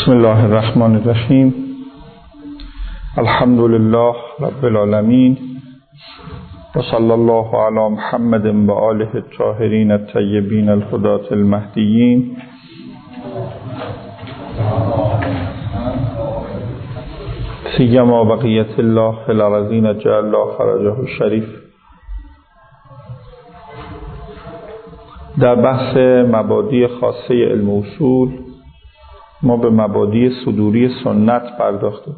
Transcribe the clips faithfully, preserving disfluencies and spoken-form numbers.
بسم الله الرحمن الرحیم. الحمد لله رب العالمین و صلی الله علی محمد و آله الطاهرین الطیبین الهداة المهدیین. سیما بقیت الله فی الارضین جعل الله فرجه الشریف. در بحث مبادی خاصه علم اصول ما به مبادی صدوری سنت پرداختیم.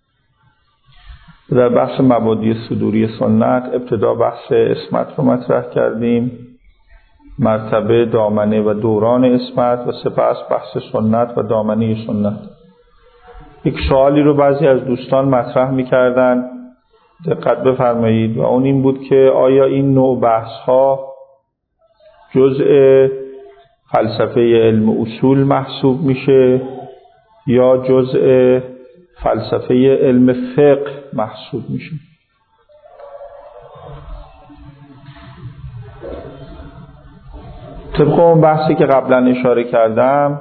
در بحث مبادی صدوری سنت ابتدا بحث اسمت رو مطرح کردیم، مرتبه، دامنه و دوران اسمت، و سپس بحث سنت و دامنه سنت. یک سوالی رو بعضی از دوستان مطرح می‌کردن، دقت بفرمایید، و اون این بود که آیا این نوع بحث ها جزء فلسفه علم اصول محسوب میشه یا جزء فلسفه علم فقه محسوب میشه؟ طبق اون بحثی که قبلا اشاره کردم،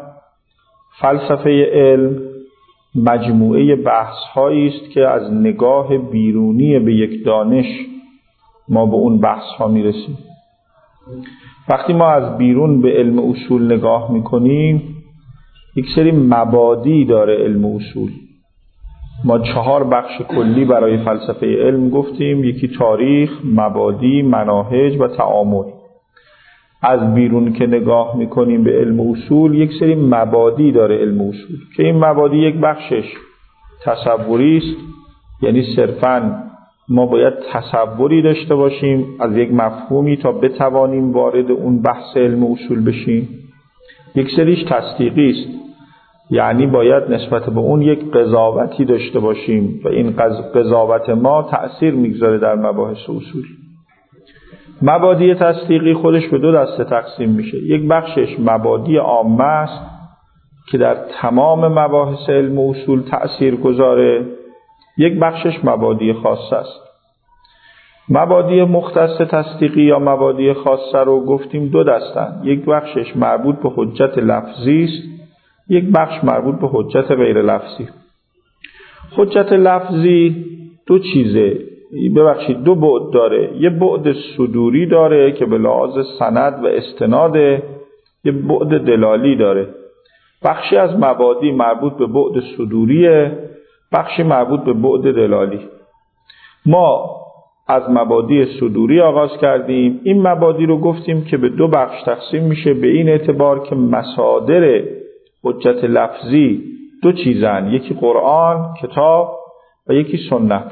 فلسفه علم مجموعه بحث هایی است که از نگاه بیرونی به یک دانش ما به اون بحث ها میرسیم. وقتی ما از بیرون به علم اصول نگاه میکنیم، یک سری مبادی داره علم اصول. ما چهار بخش کلی برای فلسفه علم گفتیم: یکی تاریخ، مبادی، مناهج و تعامل. از بیرون که نگاه میکنیم به علم اصول، یک سری مبادی داره علم اصول که این مبادی یک بخشش تصوری است، یعنی صرفاً ما باید تصوری داشته باشیم از یک مفهومی تا بتوانیم وارد اون بحث علم اصول بشیم. یک سریش تصدیقی است، یعنی باید نسبت به اون یک قضاوتی داشته باشیم و این قضاوت ما تأثیر میگذاره در مباحث اصول. مبادی تصدیقی خودش به دو دسته تقسیم میشه. یک بخشش مبادی عامه است که در تمام مباحث علم اصول تأثیر گذاره، یک بخشش مبادی خاصه است. مبادی مختص تصدیقی یا مبادی خاصه رو گفتیم دو دستن. یک بخشش مربوط به حجت لفظی است، یک بخش مربوط به حجت غیر لفظی. حجت لفظی دو چیزه، ببخشید دو بعد داره. یه بعد صدوری داره که به لحاظ سند و استناده، یه بعد دلالی داره. بخشی از مبادی مربوط به بعد صدوریه، بخشی مربوط به بعد دلالی. ما از مبادی صدوری آغاز کردیم. این مبادی رو گفتیم که به دو بخش تقسیم میشه، به این اعتبار که مصادر حجت لفظی دو چیزن: یکی قرآن، کتاب، و یکی سنت.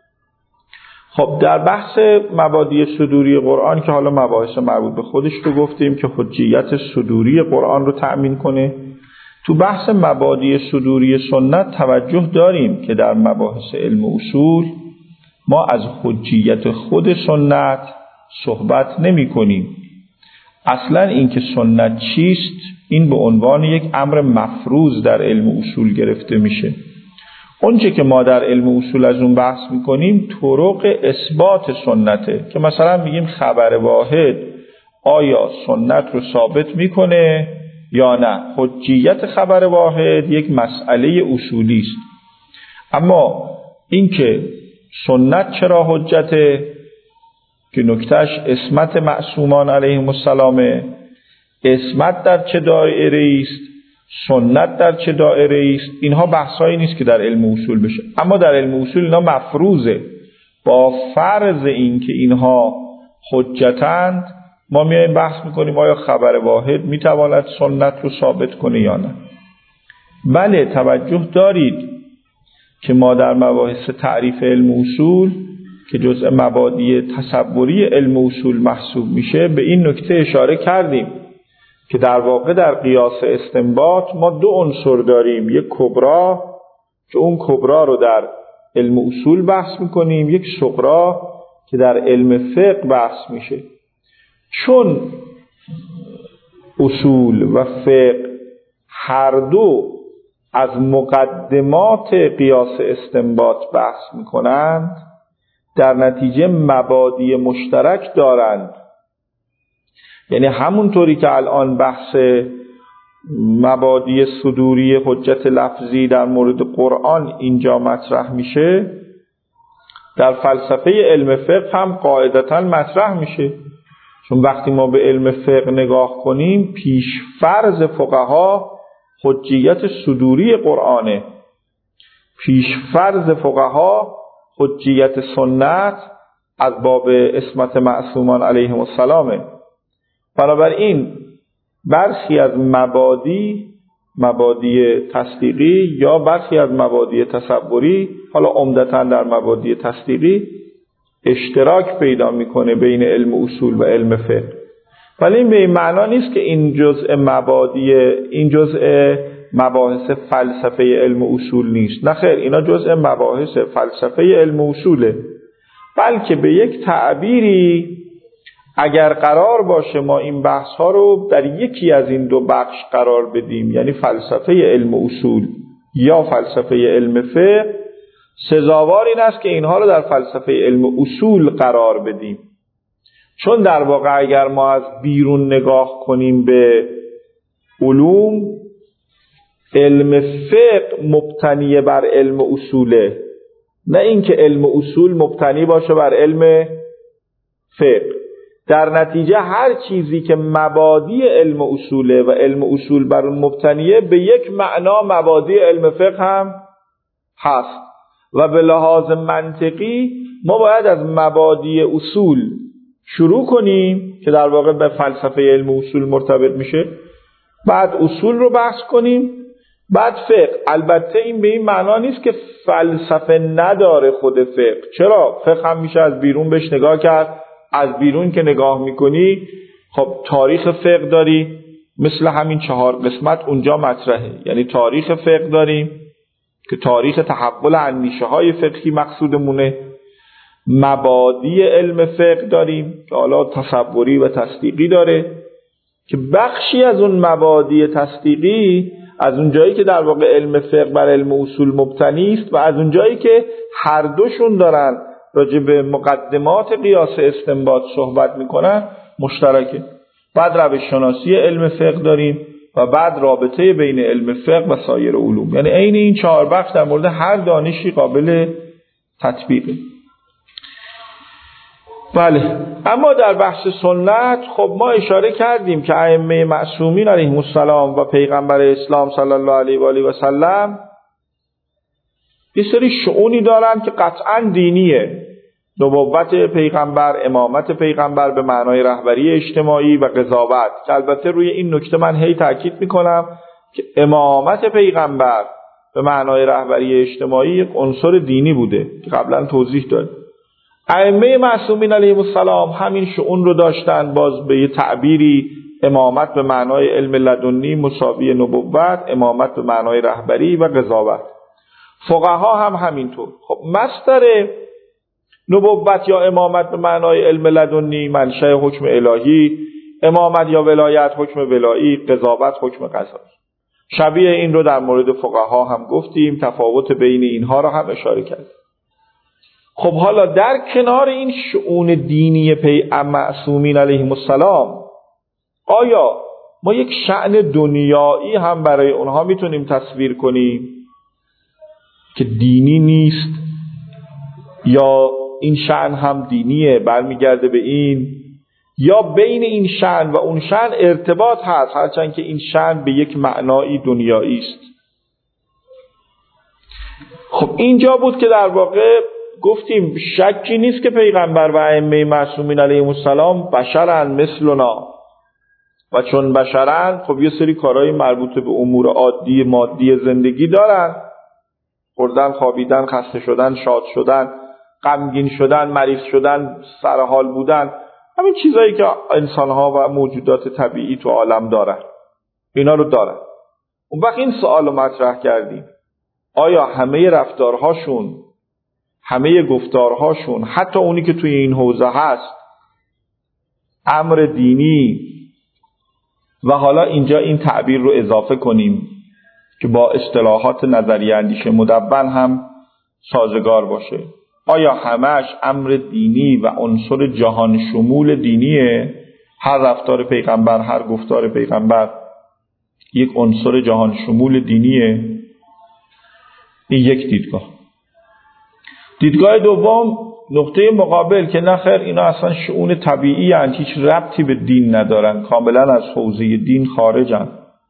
خب در بحث مبادی صدوری قرآن که حالا مباحث مربوط به خودش رو گفتیم که حجیت صدوری قرآن رو تأمین کنه، تو بحث مبادی صدوری سنت توجه داریم که در مباحث علم اصول ما از حجیت خود سنت صحبت نمی کنیم. اصلا اینکه سنت چیست، این به عنوان یک امر مفروض در علم اصول گرفته میشه. اونچه که ما در علم اصول از اون بحث میکنیم طرق اثبات سنته، که مثلا میگیم خبر واحد آیا سنت رو ثابت میکنه یا نه. حجیت خبر واحد یک مسئله اصولی است، اما اینکه سنت چرا حجته، که نکتهش اسمت معصومان علیهم السلام، اسمت در چه دایره است، سنت در چه دایره است، اینها بحثایی نیست که در علم اصول بشه. اما در علم اصول اینها مفروضه. با فرض این که اینها حجتند، ما میایم بحث میکنیم آیا خبر واحد میتواند سنت رو ثابت کنه یا نه. بله، توجه دارید که ما در مباحث تعریف علم اصول که جزء مبادی تصوری علم اصول محسوب میشه، به این نکته اشاره کردیم که در واقع در قیاس استنباط ما دو عنصر داریم: یک کبرا که اون کبرا رو در علم اصول بحث میکنیم، یک صغرا که در علم فقه بحث میشه. چون اصول و فقه هر دو از مقدمات قیاس استنباط بحث میکنند، در نتیجه مبادی مشترک دارند. یعنی همونطوری که الان بحث مبادی صدوری حجت لفظی در مورد قرآن اینجا مطرح میشه، در فلسفه علم فقه هم قاعدتاً مطرح میشه. چون وقتی ما به علم فقه نگاه کنیم، پیش فرض فقها حجیت صدوری قرآنه، پیش فرض فقها حجیت سنت از باب عصمت معصومان علیهم السلامه. بنابراین برخی از مبادی مبادی تصدیقی یا برخی از مبادی تصوری، حالا عمدتاً در مبادی تصدیقی، اشتراک پیدا میکنه بین علم اصول و علم فقه. ولی این به این معنا نیست که این جزء مبادی این جزء مباحث فلسفه علم اصول نیست. نه خیر، اینا جزء مباحث فلسفه علم اصوله، بلکه به یک تعبیری اگر قرار باشه ما این بحث ها رو در یکی از این دو بخش قرار بدیم، یعنی فلسفه علم اصول یا فلسفه علم فقه، سزاوار این است که اینها رو در فلسفه علم اصول قرار بدیم. چون در واقع اگر ما از بیرون نگاه کنیم به علوم، علم فقه مبتنی بر علم اصوله، نه اینکه علم اصول مبتنی باشه بر علم فقه. در نتیجه هر چیزی که مبادی علم اصوله و علم اصول بر اون مبتنیه، به یک معنا مبادی علم فقه هم هست و به لحاظ منطقی ما باید از مبادی اصول شروع کنیم که در واقع به فلسفه علم اصول مرتبط میشه، بعد اصول رو بحث کنیم، بعد فقه. البته این به این معنا نیست که فلسفه نداره خود فقه. چرا؟ فقه هم میشه از بیرون بهش نگاه کرد. از بیرون که نگاه میکنی، خب تاریخ فقه داری، مثل همین چهار قسمت اونجا مطرحه. یعنی تاریخ فقه داریم که تاریخ تحول اندیشه های فقهی مقصودمونه. مبادی علم فقه داریم که حالا تصوری و تصدیقی داره، که بخشی از اون مبادی تصدیقی از اون جایی که در واقع علم فقه بر علم اصول مبتنی است و از اون جایی که هر دوشون دارن راجع به مقدمات قیاس استنباط صحبت میکنن مشترکه. بعد روش شناسی علم فقه داریم و بعد رابطه بین علم فقه و سایر علوم. یعنی عین این چهار بخش در مورد هر دانشی قابل تطبیقه. بله، اما در بحث سنت خب ما اشاره کردیم که ائمه معصومین علیهم السلام و پیغمبر اسلام صلی الله علیه و آله و سلم یه سری شؤونی دارن که قطعاً دینیه. نبوت پیغمبر، امامت پیغمبر به معنای رهبری اجتماعی و قضاوت، که البته روی این نکته من هی تاکید میکنم که امامت پیغمبر به معنای رهبری اجتماعی یک عنصر دینی بوده که قبلا توضیح دادم. ائمه معصومین علیهم السلام همین شؤون رو داشتن، باز به یه تعبیری امامت به معنای علم لدنی مساوی نبوت، امامت به معنای رهبری و قضاوت. فقها هم همینطور. خب مصدر نبوت یا امامت به معنای علم لدنی منشأ حکم الهی، امامت یا ولایت حکم ولایی، قضاوت حکم قضایی. شبیه این رو در مورد فقها هم گفتیم، تفاوت بین اینها رو هم اشاره کردیم. خب حالا در کنار این شؤون دینی پیغمبر معصومین علیهم السلام، آیا ما یک شأن دنیایی هم برای اونها میتونیم تصویر کنیم که دینی نیست، یا این شأن هم دینیه برمیگرده به این، یا بین این شأن و اون شأن ارتباط هست هرچند که این شأن به یک معنایی دنیایی است؟ خب اینجا بود که در واقع گفتیم شکی نیست که پیغمبر و ائمه معصومین علیهم السلام بشرن مثلنا، و چون بشرن خب یه سری کارهای مربوط به امور عادی مادی زندگی دارن، خوردن، خوابیدن، خسته شدن، شاد شدن، غمگین شدن، مریض شدن، سرحال بودن، همین چیزایی که انسانها و موجودات طبیعی تو عالم دارن، اینا رو دارن. اون وقت این سوال رو مطرح کردیم، آیا همه رفتارهاشون، همه گفتارهاشون، حتی اونی که توی این حوزه هست امر دینی، و حالا اینجا این تعبیر رو اضافه کنیم که با اصطلاحات نظریه اندیشه مدون هم سازگار باشه، آیا همش امر دینی و عنصر جهان شمول دینیه؟ هر رفتار پیغمبر، هر گفتار پیغمبر یک عنصر جهان شمول دینیه. این یک دیدگاه. دیدگاه دوم نقطه مقابل که نخیر اینا اصلا شؤون طبیعی هستند، هیچ ربطی به دین ندارن، کاملا از حوزه دین خارجن.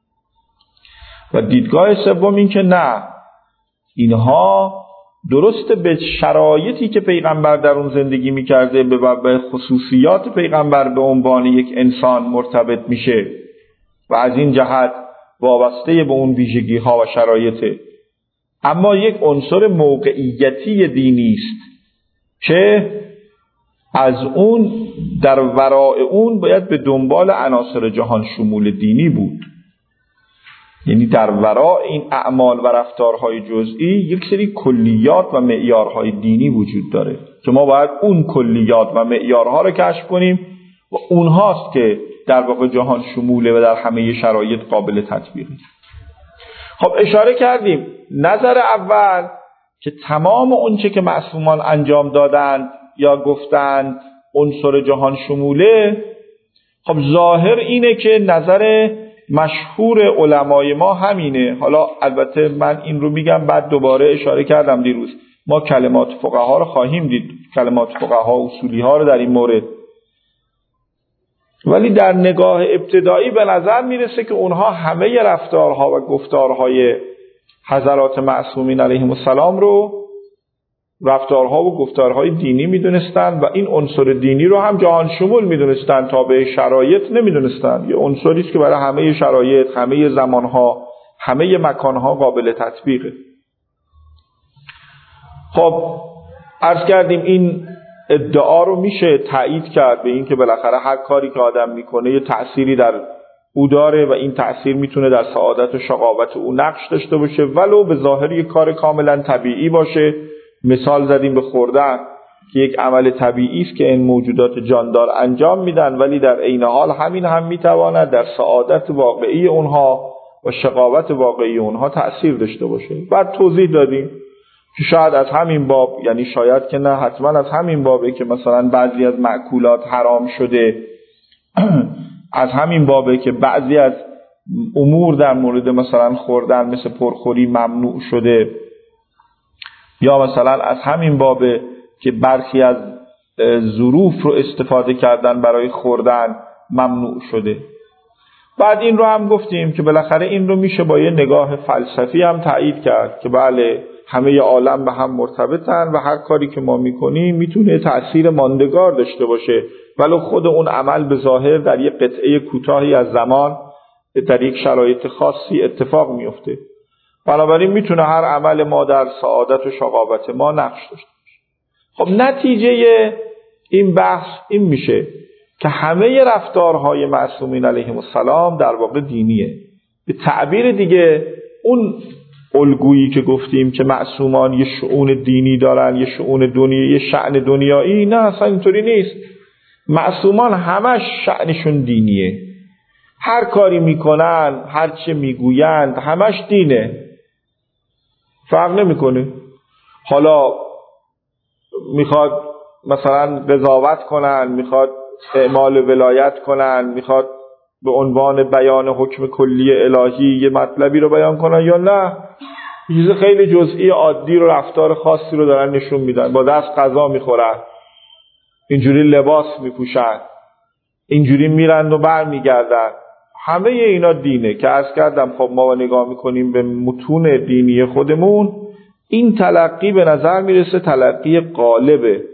و دیدگاه سوم این که نه، اینها درسته به شرایطی که پیغمبر در اون زندگی میکرده، به خصوصیات پیغمبر به عنوان یک انسان مرتبط میشه و از این جهت وابسته به اون ویژگی ها و شرایطه، اما یک عنصر موقعیتی دینی است که از اون در ورای اون باید به دنبال عناصر جهان شمول دینی بود. یعنی در ورای این اعمال و رفتارهای جزئی یک سری کلیات و معیارهای دینی وجود داره که ما باید اون کلیات و معیارها رو کشف کنیم و اونهاست که در واقع جهان شموله و در همه شرایط قابل تطبیقه. خب اشاره کردیم نظر اول که تمام اونچه که معصومان انجام دادند یا گفتند عنصر جهان شموله، خب ظاهر اینه که نظر مشهور علمای ما همینه. حالا البته من این رو میگم، بعد دوباره اشاره کردم دیروز ما کلمات فقها رو خواهیم دید، کلمات فقها و اصولی ها رو در این مورد، ولی در نگاه ابتدایی به نظر میرسه که اونها همه رفتارها و گفتارهای حضرات معصومین علیهم السلام رو رفتارها و گفتارهای دینی میدونستن و این عنصر دینی رو هم جهان شمول میدونستن، تابع شرایط نمیدونستن. یه عنصری است که برای همه شرایط، همه زمانها، همه مکانها قابل تطبیقه. خب عرض کردیم این ادعا رو میشه تایید کرد به این که بالاخره هر کاری که آدم میکنه یه تأثیری در او داره و این تأثیر میتونه در سعادت و شقاوت او نقش داشته باشه، ولو به ظاهر یک کار کاملا طبیعی باشه. مثال زدیم به خوردن که یک عمل طبیعی است که این موجودات جاندار انجام میدن، ولی در عین حال همین هم میتواند در سعادت واقعی اونها و شقاوت واقعی اونها تأثیر داشته باشه. بعد توضیح دادیم که شاید از همین باب، یعنی شاید که نه حتما از همین بابه که مثلا بعضی از مأکولات حرام شده، از همین بابه که بعضی از امور در مورد مثلا خوردن مثل پرخوری ممنوع شده، یا مثلا از همین بابه که برخی از ظروف رو استفاده کردن برای خوردن ممنوع شده. بعد این رو هم گفتیم که بالاخره این رو میشه با یه نگاه فلسفی هم تایید کرد که بله همه عالم به هم مرتبطن و هر کاری که ما میکنیم میتونه تأثیر ماندگار داشته باشه، ولی خود اون عمل به ظاهر در یک قطعه کوتاهی از زمان در یک شرایط خاصی اتفاق میفته. بنابراین میتونه هر عمل ما در سعادت و شقاوت ما نقش داشته باشه. خب نتیجه این بحث این میشه که همه رفتارهای معصومین علیهم السلام در واقع دینیه. به تعبیر دیگه اون الگویی که گفتیم که معصومان یه شؤون دینی دارن، یه شؤون دنیایی، یه شأن دنیایی، نه اصلا اینطوری نیست. معصومان همش شأنشون دینیه، هر کاری میکنن، هر چه میگویند همش دینه، فرق نمیکنه. حالا میخواد مثلا قضاوت کنن، میخواد اعمال ولایت کنن، میخواد به عنوان بیان حکم کلی الهی یه مطلبی رو بیان کنن، یا نه چیز خیلی جزئی عادی رو، رفتار خاصی رو دارن نشون میدن. با دست غذا میخورن، اینجوری لباس میپوشن، اینجوری میرن و بر میگردن، همه اینا دینه. که عرض کردم خب ما نگاه میکنیم به متون دینی خودمون، این تلقی به نظر میرسه تلقی غالبه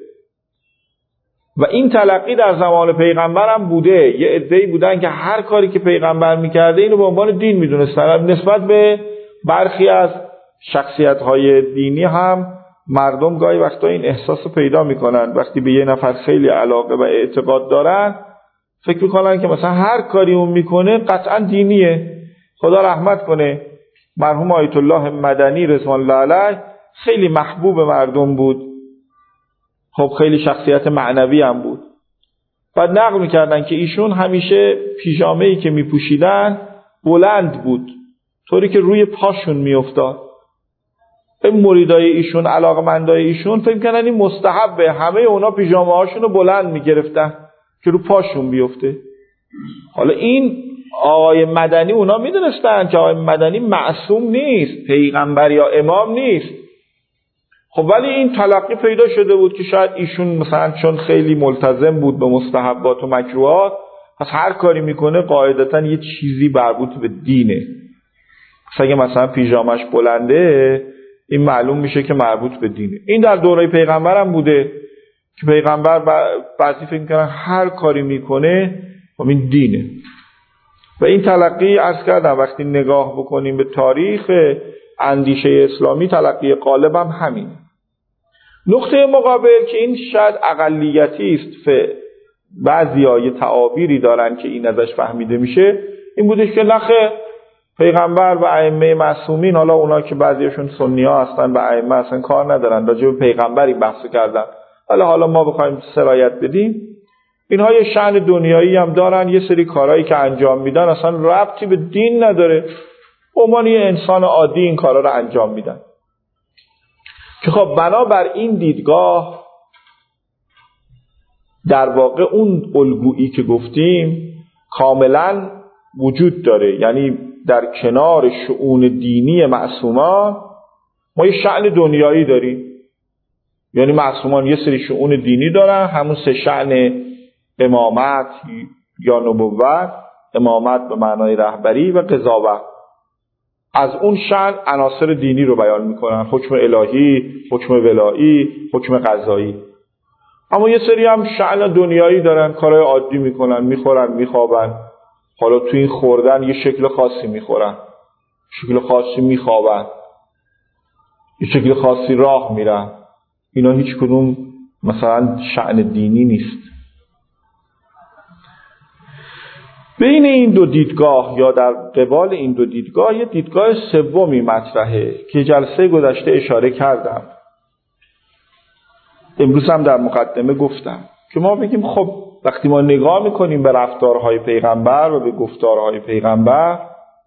و این تلقی در زمان پیغمبر هم بوده. یه عده‌ای بودن که هر کاری که پیغمبر میکرده اینو به عنوان دین میدونستن. نسبت به برخی از شخصیت‌های دینی هم مردم گاهی وقتا این احساس رو پیدا میکنن، وقتی به یه نفر خیلی علاقه و اعتقاد دارن فکر میکنن که مثلا هر کاری اون میکنه قطعا دینیه. خدا رحمت کنه مرحوم آیت الله مدنی رضوان الله علیه، خیلی محبوب مردم بود، خب خیلی شخصیت معنوی هم بود. بعد نقل میکردن که ایشون همیشه پیژامه‌ای که میپوشیدن بلند بود، طوری که روی پاشون میافتاد. این مریدای ایشون، علاقمندای ایشون فکر کنن این مستحبه، همه اونا پیژامه هاشون رو بلند میگرفتن که رو پاشون بیفته. حالا این آقای مدنی اونا میدونستن که آقای مدنی معصوم نیست، پیغمبر یا امام نیست. خب ولی این تلقی پیدا شده بود که شاید ایشون مثلا چون خیلی ملتزم بود به مستحبات و مکروهات، پس هر کاری میکنه قاعدتا یه چیزی مربوط به دینه. اگه مثلا پیژامش بلنده، این معلوم میشه که مربوط به دینه. این در دوره پیغمبر هم بوده که پیغمبر بعضی فکر میکنن هر کاری میکنه و این دینه. و این تلقی عرض کردم وقتی نگاه بکنیم به تاریخ اندیشه اسلامی، تلقی غالب هم همینه. نقطه مقابل که این شاید اقلیتی است، بعضی‌ها یه تعابیری دارن که این ازش فهمیده میشه، این بودش که نخه پیغمبر و ائمه معصومین، حالا اونا که بعضیشون سنی ها هستن و ائمه اصلا کار ندارن، راجع به پیغمبری بحث کردن، حالا حالا ما بخوایم سرایت بدیم، اینها یه شأن دنیایی هم دارن، یه سری کارهایی که انجام میدن اصلا ربطی به دین نداره، عموما یه انسان عادی این کارا رو انجام میدن. که خب بنابر این دیدگاه در واقع اون الگویی که گفتیم کاملا وجود داره، یعنی در کنار شؤون دینی معصومان ما یه شأن دنیایی داریم. یعنی معصومان یه سری شؤون دینی دارن، همون سه شأن امامت یا نبوت، امامت به معنای رهبری و قضاوت. از اون شأن عناصر دینی رو بیان میکنن، حکم الهی، حکم ولایی، حکم قضایی. اما یه سری هم شأن دنیایی دارن، کارهای عادی میکنن، میخورن، میخوابن، حالا تو این خوردن یه شکل خاصی میخورن، شکل خاصی میخوابن، یه شکل خاصی راه میرن. اینا هیچ کدوم مثلا شأن دینی نیست. بین این دو دیدگاه یا در قبال این دو دیدگاه یه دیدگاه سومی مطرحه که جلسه گذشته اشاره کردم، امروز هم در مقدمه گفتم، که ما بگیم خب وقتی ما نگاه میکنیم به رفتارهای پیغمبر و به گفتارهای پیغمبر،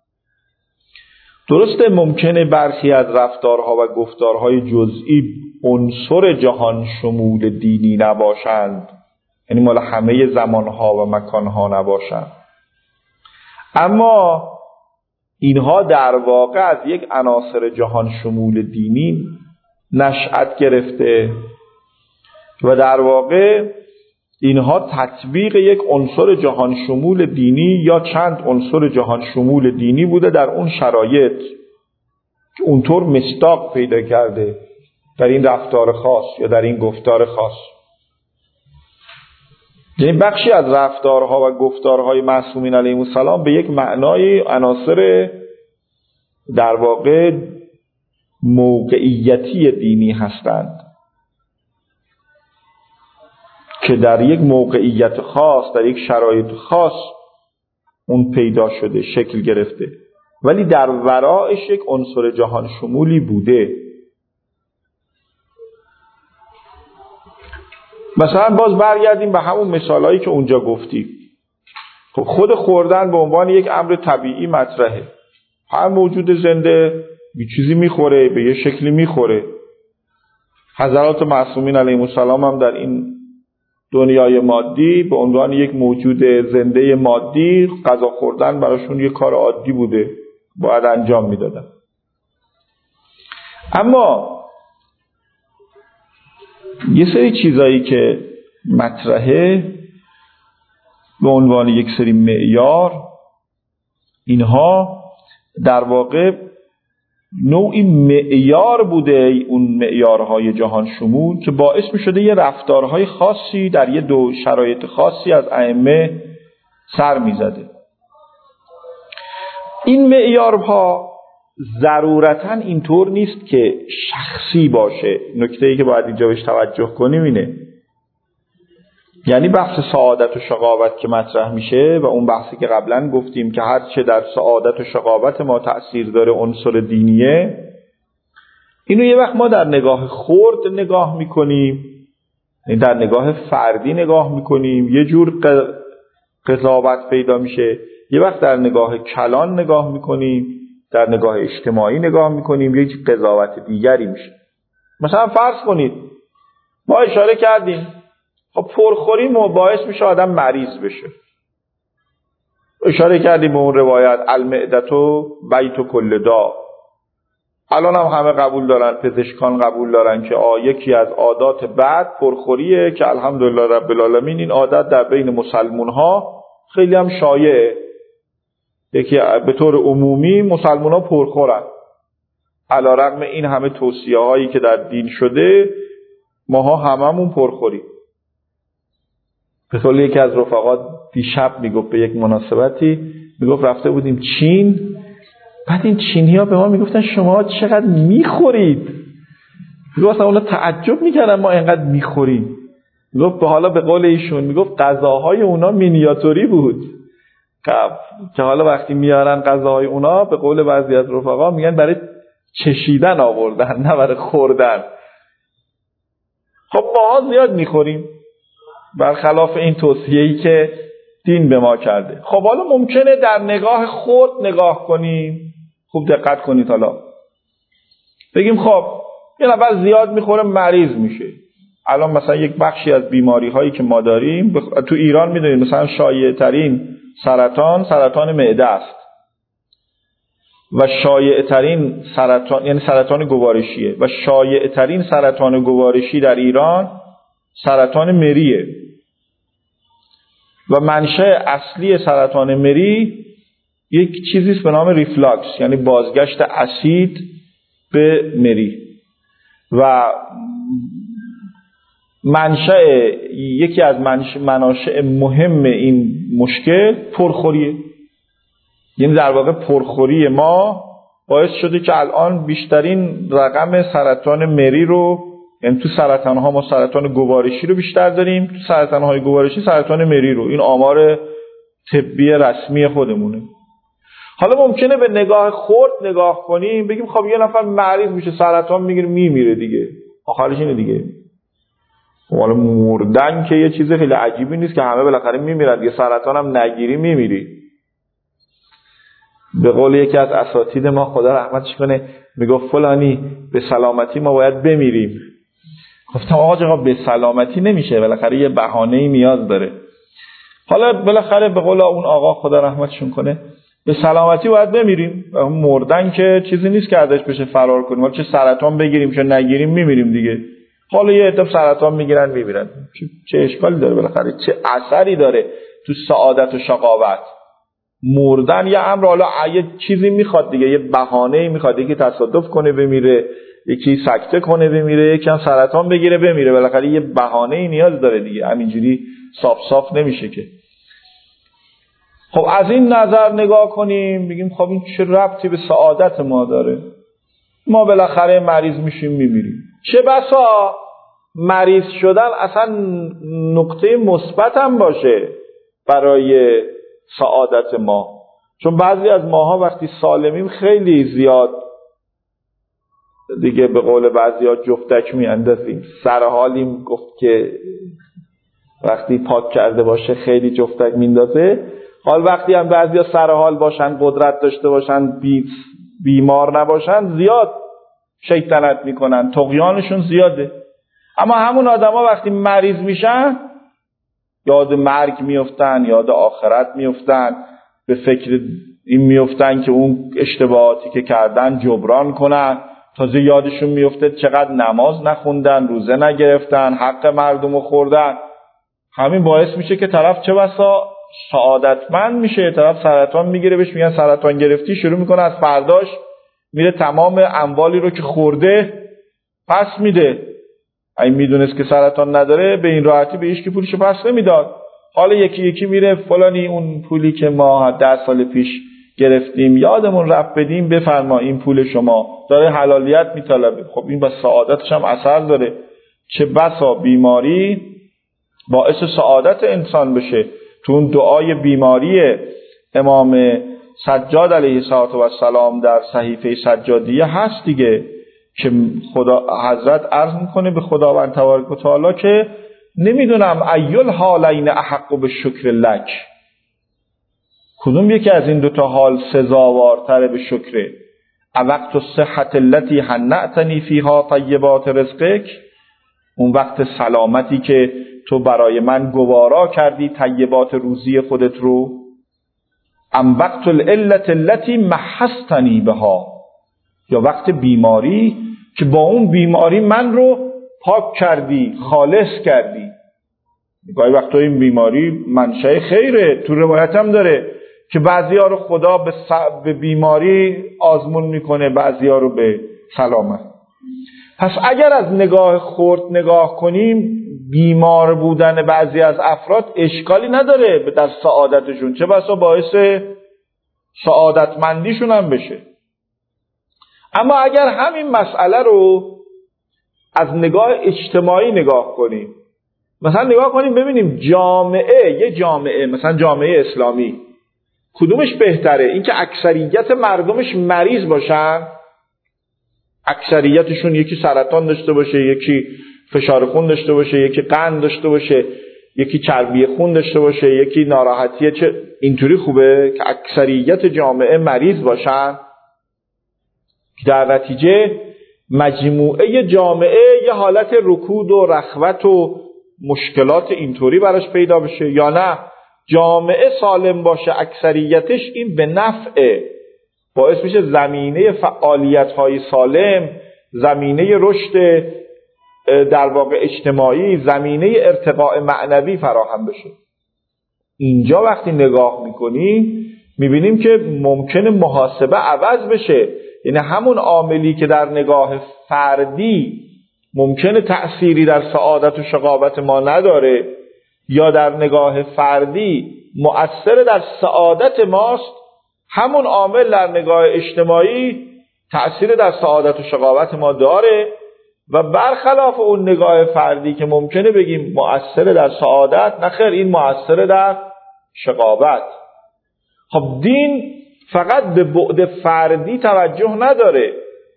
درسته ممکنه برخی از رفتارها و گفتارهای جزئی عنصر جهان شمول دینی نباشند، یعنی مال همه زمانها و مکانها نباشند، اما اینها در واقع از یک عناصر جهان شمول دینی نشأت گرفته و در واقع اینها تطبیق یک عنصر جهان شمول دینی یا چند عنصر جهان شمول دینی بوده در اون شرایط که اونطور مصداق پیدا کرده در این رفتار خاص یا در این گفتار خاص. یعنی بخشی از رفتارها و گفتارهای معصومین علیهم السلام به یک معنای عناصر در واقع موقعیتی دینی هستند که در یک موقعیت خاص، در یک شرایط خاص اون پیدا شده، شکل گرفته، ولی در ورایش یک عنصر جهان شمولی بوده. مثلا باز برگردیم به همون مثالایی که اونجا گفتیم. خب خود خوردن به عنوان یک امر طبیعی مطرحه. هر موجود زنده یه چیزی میخوره، به یه شکلی میخوره. حضرات معصومین علیهم السلام هم در این دنیای مادی به عنوان یک موجود زنده مادی غذا خوردن براشون یک کار عادی بوده، باید انجام میدادن. اما یه سری چیزایی که مطرحه به عنوان یک سری معیار، اینها در واقع نوعی معیار بوده، اون معیارهای جهان شمول که باعث می شده یه رفتارهای خاصی در یه دو شرایط خاصی از ائمه سر می زده. این معیارها ضرورتاً اینطور نیست که شخصی باشه. نکته‌ای که باید اینجا بهش توجه کنیم اینه، یعنی بحث سعادت و شقاوت که مطرح میشه و اون بحثی که قبلا گفتیم که هر چه در سعادت و شقاوت ما تأثیر داره عنصر دینیه، اینو یه وقت ما در نگاه خرد نگاه میکنیم، در نگاه فردی نگاه میکنیم، یه جور قضاوت پیدا میشه، یه وقت در نگاه کلان نگاه میکنیم، در نگاه اجتماعی نگاه میکنیم، یک قضاوت دیگری میشه. مثلا فرض کنید ما اشاره کردیم خب پرخوری باعث میشه آدم مریض بشه. اشاره کردیم به اون روایت المعدتو بیت کل داء. الان هم همه قبول دارن، پزشکان قبول دارن که آ یکی از عادات بد پرخوریه که الحمدلله رب العالمین این عادت در بین مسلمون ها خیلی هم شایعه. یکی به طور عمومی مسلمان ها پرخورن، علی رغم این همه توصیه هایی که در دین شده ماها هممون پرخوریم. به طور یکی از رفقات دیشب میگفت به یک مناسبتی، میگفت رفته بودیم چین، بعد این چینی ها به ما میگفتن شما چقدر میخورید. میگفت اونا تعجب میکردن ما اینقدر میخوریم. میگفت به حالا به قول ایشون میگفت غذاهای اونا مینیاتوری بود که حالا وقتی میارن غذاهای اونا به قول بعضی از رفقا میگن برای چشیدن آوردن نه برای خوردن. خب ما زیاد میخوریم برخلاف این توصیه‌ای که دین به ما کرده. خب حالا ممکنه در نگاه خود نگاه کنیم، خوب دقت کنید، حالا بگیم خب یه نفر زیاد میخوره مریض میشه. الان مثلا یک بخشی از بیماری هایی که ما داریم بخ... تو ایران میدونید مثلا شایع ترین سرطان سرطان معده است و شایع ترین سرطان یعنی سرطان گوارشیه و شایع ترین سرطان گوارشی در ایران سرطان مریه و منشأ اصلی سرطان مری یک چیزی است به نام ریفلاکس، یعنی بازگشت اسید به مری و منشأ یکی از مناشأ مهم این مشکل پرخوریه. یعنی در واقع پرخوری ما باعث شده که الان بیشترین رقم سرطان مری رو، یعنی تو سرطان ها ما سرطان گوارشی رو بیشتر داریم، تو سرطان های گوارشی سرطان مری رو. این آمار طبی رسمی خودمونه. حالا ممکنه به نگاه خرد نگاه کنیم بگیم خب یه نفر مریض میشه سرطان میگیره میمیره دیگه، آخرش اینه دیگه. حالا مردن که یه چیز خیلی عجیبی نیست که همه بالاخره میمیرن دیگه، سرطان هم نگیری میمیری. به قول یکی از اساتید ما خدا رحمتش کنه میگفت فلانی به سلامتی ما باید بمیریم. گفتم آقا جا به سلامتی نمیشه، بالاخره یه بهانه‌ای نیاز داره. حالا بالاخره به قول اون آقا خدا رحمتشون کنه به سلامتی باید بمیریم. مردن که چیزی نیست که ازش بشه فرار کنیم، حالا چه سرطان بگیریم چه نگیریم میمیریم دیگه. حالا یه عده سرطان میگیرن میمیرن، چه اشکالی داره؟ بالاخره چه اثری داره تو سعادت و شقاوت؟ مردن یه امر، حالا یه چیزی میخواد دیگه، یه بهانه‌ای میخواد، یکی تصادف کنه بمیره، یکی سکته کنه بمیره، یکی هم سرطان بگیره بمیره. بالاخره یه بهانه‌ای نیاز داره دیگه، همینجوری صاف صاف نمیشه که. خب از این نظر نگاه کنیم بگیم خب این چه ربطی به سعادت ما داره؟ ما بالاخره مریض میشیم میمیریم. چه بسا مریض شدن اصلا نقطه مثبت هم باشه برای سعادت ما، چون بعضی از ماها وقتی سالمیم خیلی زیاد دیگه به قول بعضی ها جفتک میاندازیم، سر حالیم گفت که وقتی پاک کرده باشه خیلی جفتک میندازه. حال وقتی هم بعضی ها سر حال باشن، قدرت داشته باشن، بی بیمار نباشن، زیاد شیطنت میکنن، طغیانشون زیاده. اما همون آدم ها وقتی مریض میشن یاد مرگ میفتن، یاد آخرت میفتن، به فکر این میفتن که اون اشتباهاتی که کردن جبران کنن. تازه یادشون میفته چقدر نماز نخوندن، روزه نگرفتن، حق مردم خوردن. همین باعث میشه که طرف چه بسا سعادتمند میشه، طرف سرطان میگیره، بهش میگن سرطان گرفتی، شروع میکنه از فرداش میره تمام اموالی رو که خورده پس میده. اگه میدونست که سرطان نداره به این راحتی به هیچ کی پولشو پس نمیداد. حالا یکی یکی میره فلانی اون پولی که ما ده سال پیش گرفتیم یادمون رفت بدیم، بفرما این پول شما، داره حلالیت میطلبه. خب این با سعادتش هم اثر داره. چه بسا بیماری باعث سعادت انسان بشه. تو اون دعای بیماری امام سجاد علیه السلام در صحیفه سجادیه هست دیگه که خدا حضرت عرض میکنه به خداوند تبارک و تعالی که نمیدونم ایل حالین احق به شکر لک، کدوم یکی از این دوتا حال سزاوارتر به شکره؟ وقت الصحت التي هنأتنی فیها طیبات رزقک، اون وقت سلامتی که تو برای من گوارا کردی طیبات روزی خودت رو. ام وقت العلت التي محستنی بها، یا وقت بیماری که با اون بیماری من رو پاک کردی، خالص کردی. گاهی وقتا این بیماری منشأ خیره. تو روایت هم داره که بعضیا رو خدا به, س... به بیماری آزمون میکنه، بعضیا رو به سلامت. پس اگر از نگاه خرد نگاه کنیم، بیمار بودن بعضی از افراد اشکالی نداره در سعادتشون، چه بسا باعث سعادتمندیشون هم بشه. اما اگر همین مسئله رو از نگاه اجتماعی نگاه کنیم، مثلا نگاه کنیم ببینیم جامعه، یه جامعه مثلا جامعه اسلامی کدومش بهتره؟ این که اکثریت مردمش مریض باشن، اکثریتشون یکی سرطان داشته باشه، یکی فشار خون داشته باشه، یکی قند داشته باشه، یکی چربی خون داشته باشه، یکی ناراحتی، چه اینطوری خوبه که اکثریت جامعه مریض باشن؟ در نتیجه مجموعه جامعه یه حالت رکود و رخوت و مشکلات اینطوری براش پیدا بشه، یا نه جامعه سالم باشه اکثریتش، این به نفعه، باعث میشه زمینه فعالیت‌های سالم، زمینه رشد در واقع اجتماعی، زمینه ارتقاء معنوی فراهم بشه. اینجا وقتی نگاه میکنیم میبینیم که ممکنه محاسبه عوض بشه. یعنی همون عاملی که در نگاه فردی ممکنه تأثیری در سعادت و شقاوت ما نداره، یا در نگاه فردی مؤثر در سعادت ماست، همون عامل در نگاه اجتماعی تأثیر در سعادت و شقاوت ما داره، و برخلاف اون نگاه فردی که ممکنه بگیم مؤثر در سعادت، نخیر، این مؤثر در شقاوت. خب دین فقط به بعد فردی توجه نداره،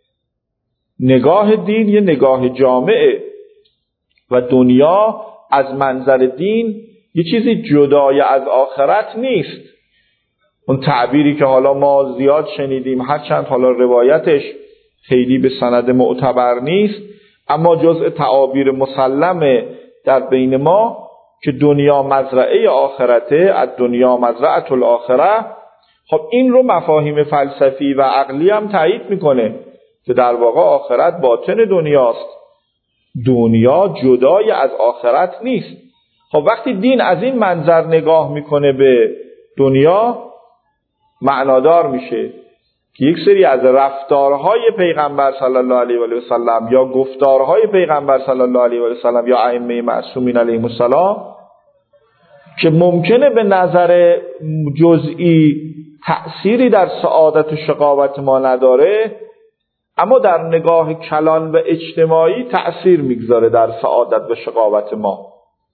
نگاه دین یه نگاه جامعه و دنیا از منظر دین یه چیزی جدای از آخرت نیست. اون تعبیری که حالا ما زیاد شنیدیم، هرچند حالا روایتش خیلی به سند معتبر نیست، اما جزء تعابیر مسلمه در بین ما که دنیا مزرعه آخرته، از دنیا مزرعه الاخره. خب این رو مفاهیم فلسفی و عقلی هم تایید میکنه که در واقع آخرت باطن دنیاست، دنیا جدای از آخرت نیست. خب وقتی دین از این منظر نگاه میکنه به دنیا، معنادار میشه که یک سری از رفتارهای پیغمبر صلی الله علیه و آله و سلم یا گفتارهای پیغمبر صلی الله علیه و آله و سلم یا ائمه معصومین علیهم السلام که ممکنه به نظر جزئی تأثیری در سعادت و شقاوت ما نداره، اما در نگاه کلان و اجتماعی تأثیر میگذاره در سعادت و شقاوت ما.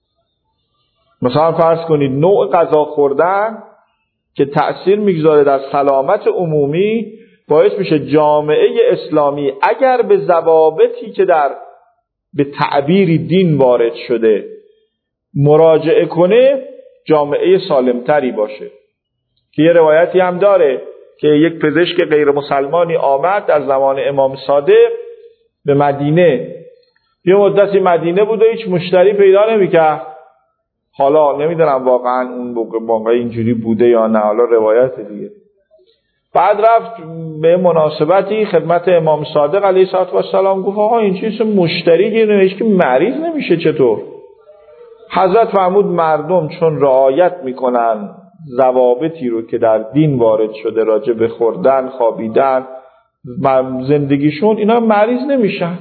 مثلا فرض کنید نوع غذا خوردن که تأثیر میگذاره در سلامت عمومی، باعث میشه جامعه اسلامی اگر به ضوابطی که در به تعبیری دین وارد شده مراجعه کنه، جامعه سالمتری باشه. که یه روایتی هم داره که یک پزشک غیر مسلمانی آمد در زمان امام صادق به مدینه، یه مدتی مدینه بود و هیچ مشتری پیدا نمی‌کرد. حالا نمیدونم واقعا اون موقع اینجوری بوده یا نه، حالا روایت دیگه. بعد رفت به مناسبتی خدمت امام صادق علیه السلام، گفت آقا این چیز مشتری گیر نمیشه که مریض نمیشه چطور؟ حضرت فرمود مردم چون رعایت میکنن ضوابطی رو که در دین وارد شده راجع به خوردن، خوابیدن، زندگیشون، اینا مریض نمیشن.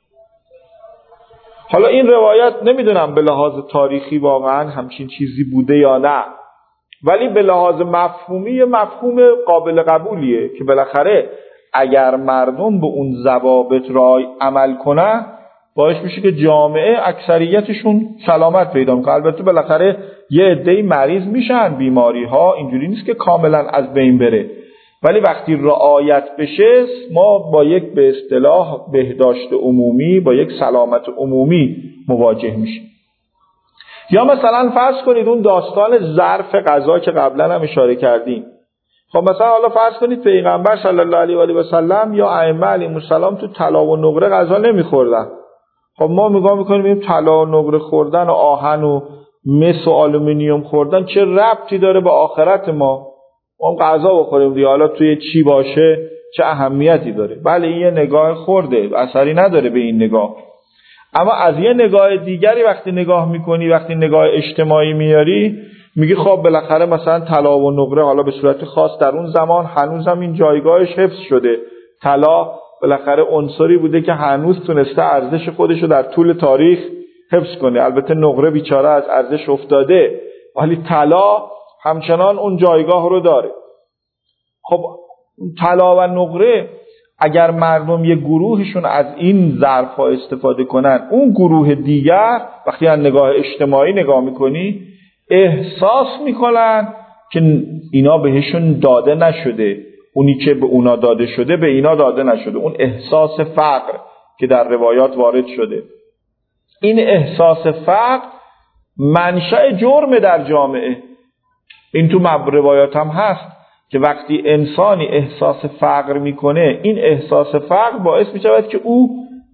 حالا این روایت نمیدونم به لحاظ تاریخی واقعا همچین چیزی بوده یا نه، ولی به لحاظ مفهومی مفهوم قابل قبولیه که بالاخره اگر مردم به اون ضوابط را عمل کنن، باعث میشه که جامعه اکثریتشون سلامت پیدا کنه. البته بالاخره یه عده‌ای مریض میشن، بیماری ها اینجوری نیست که کاملا از بین بره، ولی وقتی رعایت بشه ما با یک به اصطلاح بهداشت عمومی، با یک سلامت عمومی مواجه میشیم. یا مثلا فرض کنید اون داستان ظرف غذا که قبلا هم اشاره کردیم. خب مثلا حالا فرض کنید پیغمبر صلی الله علیه و آله و سلم یا ائمه علیهم السلام تو طلا و نقره غذا نمیخوردن. خب ما نگاه میکنیم این طلا و نقره خوردن و آهن و مس و آلومینیوم خوردن چه ربطی داره به آخرت ما؟ ما غذا بخوریم دیگه، حالا توی چی باشه چه اهمیتی داره. بله این یه نگاه خرده، اثری نداره به این نگاه. اما از یه نگاه دیگری وقتی نگاه میکنی، وقتی نگاه اجتماعی میاری، میگی خب بالاخره مثلا طلا و نقره حالا به صورت خاص در اون زمان هنوزم این جایگاهش حفظ شده. طلا بالاخره عنصری بوده که هنوز تونسته ارزش خودش رو در طول تاریخ حفظ کنه. البته نقره بیچاره از ارزش افتاده، ولی طلا همچنان اون جایگاه رو داره. خب طلا و نقره اگر مردم یه گروهشون از این ظرف‌ها استفاده کنن، اون گروه دیگر وقتی از نگاه اجتماعی نگاه میکنی احساس میکنن که اینا بهشون داده نشده، اونی که به اونا داده شده به اینا داده نشده. اون احساس فقر که در روایات وارد شده، این احساس فقر منشأ جرم در جامعه. این تو روایات هم هست که وقتی انسانی احساس فقر میکنه، این احساس فقر باعث میشود که او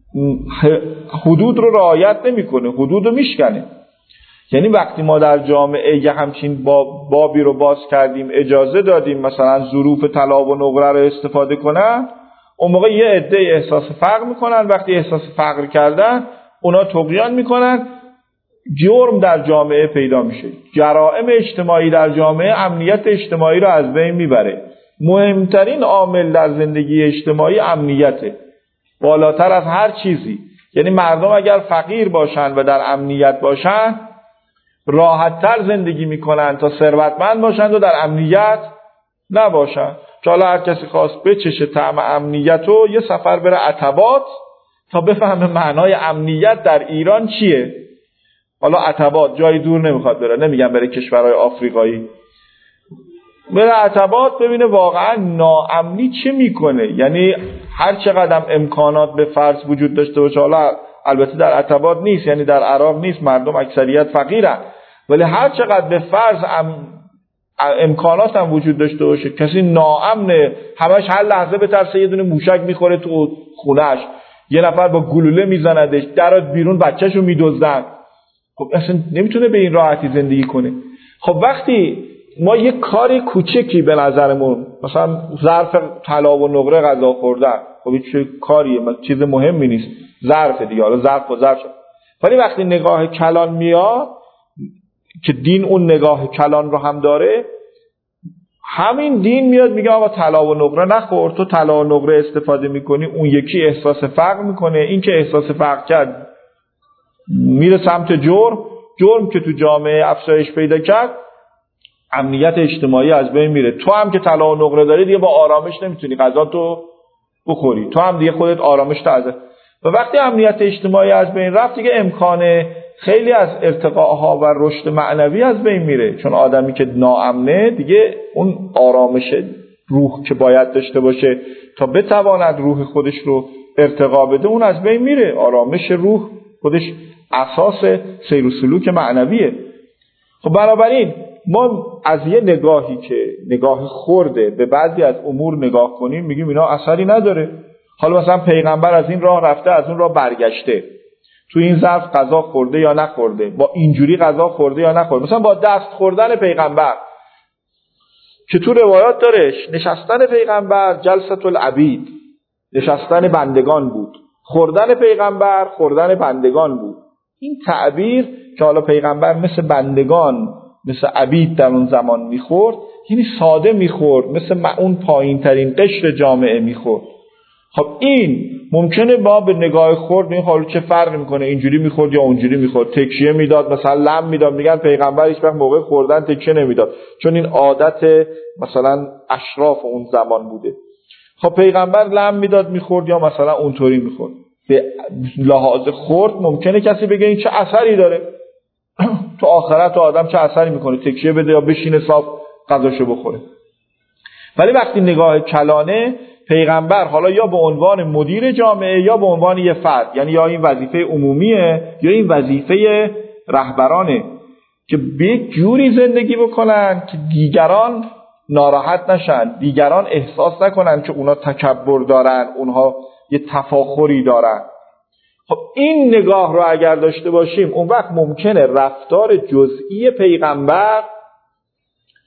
حدود رو رعایت نمیکنه، حدود رو میشکنه. یعنی وقتی ما در جامعه یه همچین بابی رو باز کردیم، اجازه دادیم مثلا ظروف طلا و نقره رو استفاده کنن، اون موقع یه عده احساس فقر میکنن. وقتی احساس فقر کردن، اونا طغیان میکنن، جرم در جامعه پیدا میشه. جرائم اجتماعی در جامعه امنیت اجتماعی رو از بین میبره. مهمترین عامل در زندگی اجتماعی امنیته، بالاتر از هر چیزی. یعنی مردم اگر فقیر باشن و در امنیت باشن، راحت‌تر زندگی میکنن تا ثروتمند باشن و در امنیت نباشن. که حالا هر کسی خواست بچشه طعم امنیت رو، یه سفر بره عتبات تا بفهمه معنای امنیت در ایران چیه. حالا عتبات جای دور نمیخواد بره، نمیگم بره کشورهای آفریقایی، بره عتبات ببینه واقعا ناامنی چه میکنه. یعنی هر چقدر امکانات به فرض وجود داشته باشه، حالا البته در عتبات نیست، یعنی در عراق نیست، مردم اکثریت فقیرن، ولی هر چقدر به فرض ام... امکانات هم وجود داشته باشه، کسی ناامنه، همش هر لحظه به ترس یه دونه موشک میخوره تو خونش، یه نفر با گلوله میزندش، درات بیرون بچه‌شو میدزدن. خب اصلا نمیتونه به این راحتی زندگی کنه. خب وقتی ما یه کاری کوچکی به نظرمون، مثلا ظرف طلا و نقره غذا خوردن، خب چه کاریه، چیز مهمی نیست، ظرف دیگه، حالا ظرف و ظرف شد. ولی وقتی نگاه کلان میاد که دین اون نگاه کلان رو هم داره، همین دین میاد میگه آقا طلا و نقره نخور، تو طلا و نقره استفاده میکنی، اون یکی احساس فقر میکنه، این که احساس فقر کرد میره سمت جرم، جرم که تو جامعه افزایش پیدا کرد، امنیت اجتماعی از بین میره. تو هم که طلا و نقره داری دیگه با آرامش نمیتونی غذا تو بخوری، تو هم دیگه خودت آرامش تازه. و وقتی امنیت اجتماعی از بین رفت، دیگه امکان خیلی از ارتقاءها و رشد معنوی از بین میره، چون آدمی که ناامنه دیگه اون آرامش روح که باید داشته باشه تا بتواند روح خودش رو ارتقا بده، اون از بین میره. آرامش روح خودش اساس سیر و سلوک معنویه. خب بنابراین ما از یه نگاهی که نگاه خورده به بعضی از امور نگاه کنیم، میگیم اینا اثری نداره. حالا مثلا پیغمبر از این راه رفته، از اون راه برگشته، تو این ظرف غذا خورده یا نخورده، با اینجوری غذا خورده یا نخورده. مثلا با دست خوردن پیغمبر که تو روایات دارش، نشستن پیغمبر جلسة العبید، نشستن بندگان بود، خوردن پیغمبر خوردن بندگان بود. این تعبیر که حالا پیغمبر مثل بندگان، مثل عبید در اون زمان میخورد، یعنی ساده میخورد، مثل اون پایین ترین قشر جامعه میخورد. خب این ممکنه با به نگاه خورد این حالا چه فرقی میکنه، اینجوری میخورد یا اونجوری میخورد، تکیه میداد مثلا لم میداد، میگن پیغمبر هیچ وقت موقع خوردن تکیه نمیداد چون این عادت مثلا اشراف اون زمان بوده. خب پیغمبر لم میداد میخورد یا مثلا اونطوری میخورد. به لحاظ خورد ممکنه کسی بگه این چه اثری داره تو آخرت، آدم چه اثری میکنه تکیه بده یا بشینه صاف غذاشو بخوره. ولی وقتی نگاه کلانه، پیغمبر حالا یا به عنوان مدیر جامعه یا به عنوان یه فرد، یعنی یا این وظیفه عمومیه یا این وظیفه رهبرانه که به یک جوری زندگی بکنن که دیگران ناراحت نشن، دیگران احساس نکنن که اونا تکبر دارن، اونها یه تفاخری دارن. خب این نگاه رو اگر داشته باشیم، اون وقت ممکنه رفتار جزئی پیغمبر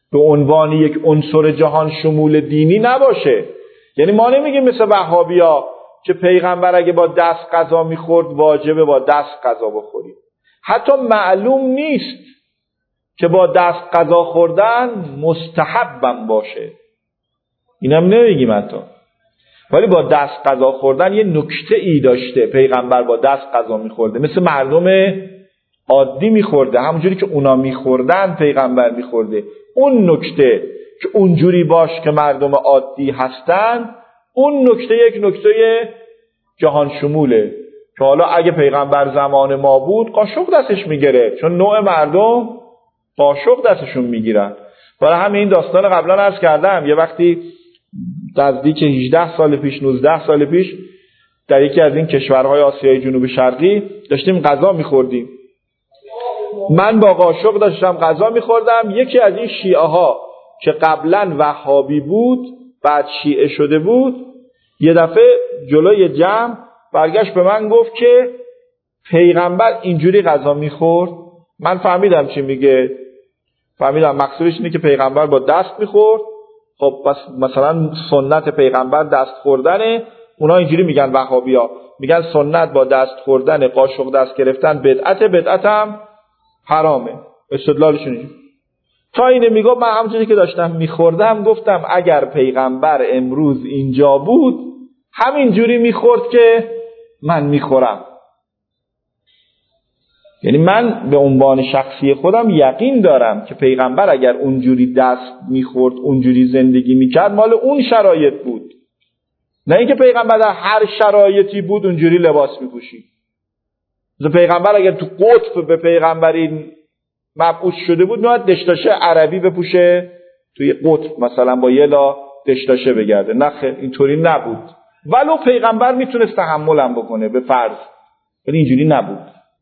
به عنوان یک عنصر جهان شمول دینی نباشه. یعنی ما نمیگیم مثل وهابیا که پیغمبر اگه با دست غذا میخورد واجبه با دست غذا بخوریم. حتی معلوم نیست که با دست غذا خوردن مستحبم باشه، اینم نمیگیم حتی. ولی با دست غذا خوردن یه نکته ای داشته، پیغمبر با دست غذا میخورده، مثل مردم عادی میخورده، همونجوری که اونا میخوردن پیغمبر میخورده. اون نکته که اونجوری باش که مردم عادی هستن، اون نکته یک نکته جهان شموله که حالا اگه پیغمبر زمان ما بود قاشق دستش میگیره، چون نوع مردم قاشق دستشون میگیرن. برای همین این داستان قبلا عرض کردم، یه وقتی نزدیک هجده سال پیش نوزده سال پیش در یکی از این کشورهای آسیای جنوب شرقی داشتیم غذا میخوردیم. من با قاشق داشتم غذا میخوردم. یکی از این شیعه ها که قبلا وهابی بود بعد شیعه شده بود، یه دفعه جلوی جمع برگشت به من گفت که پیغمبر اینجوری غذا میخورد. من فهمیدم چی میگه، فهمیدم مقصودش اینه که پیغمبر با دست میخورد. خب بس مثلا سنت پیغمبر دست خوردنه، اونا اینجوری میگن وهابیا، میگن سنت با دست خوردن، قاشق دست گرفتن بدعت، بدعت هم حرامه. استدلالشون اینجوری. تا اینه میگه من همونجوری که داشتم میخوردم گفتم اگر پیغمبر امروز اینجا بود همینجوری میخورد که من میخورم. یعنی من به عنوان شخصی خودم یقین دارم که پیغمبر اگر اونجوری دست میخورد، اونجوری زندگی میکرد، مال اون شرایط بود، نه اینکه پیغمبر در هر شرایطی بود اونجوری لباس میپوشید. پیغمبر اگر تو قطب به پیغمبری مبعوث شده بود میاد دشتاشه عربی بپوشه توی قطب، مثلا با یه لا دشتاشه بگرده. نه خیر، اینطوری نبود. ولو پیغمبر میتونست تحملم بکنه به فرض، ولی اینجوری نبود.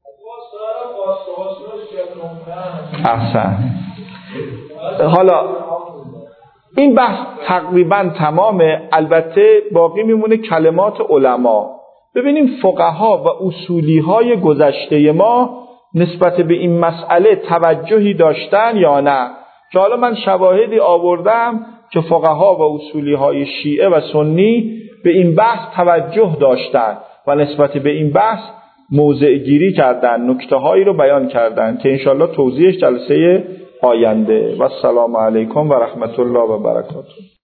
احسن. حالا این بحث تقریبا تمامه. البته باقی میمونه کلمات علما. ببینیم فقها و اصولی های گذشته ما نسبت به این مسئله توجهی داشتن یا نه. که حالا من شواهدی آوردم که فقها و اصولی های شیعه و سنی به این بحث توجه داشتن و نسبت به این بحث موضع گیری کردن، نکته هایی رو بیان کردن که انشالله توضیحش جلسه آینده. و السلام علیکم و رحمت الله و برکاته.